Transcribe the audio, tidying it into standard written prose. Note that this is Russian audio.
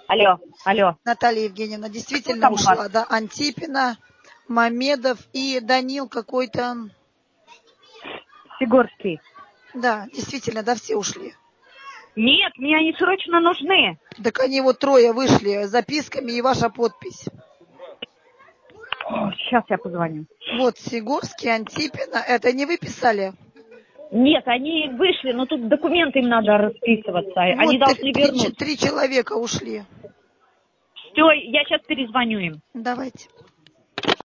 Алло, алло. Наталья Евгеньевна действительно ушла, да? Антипина, Мамедов и Данил какой-то. Сигорский. Да, действительно, да, все ушли. Нет, мне они срочно нужны. Так они вот трое вышли с записками и ваша подпись. Сейчас я позвоню. Вот Сигорский, Антипина. Это не вы писали? Нет, они вышли, но тут документы им надо расписываться. Вот они должны вернуться. 3 человека ушли. Все, я сейчас перезвоню им. Давайте.